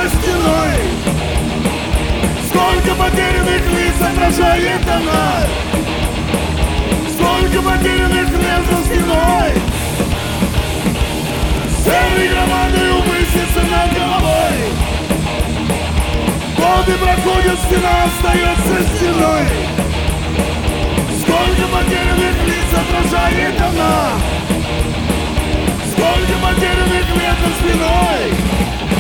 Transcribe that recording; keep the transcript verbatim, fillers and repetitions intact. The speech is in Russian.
за стеной. Сколько потерянных лиц отражает она. Сколько потерянных лет за стеной. Серой громадой высится над головой. Годы проходят, стена остается стеной. Сколько потерянных лиц отражает она. Сколько потерянных лет за спиной.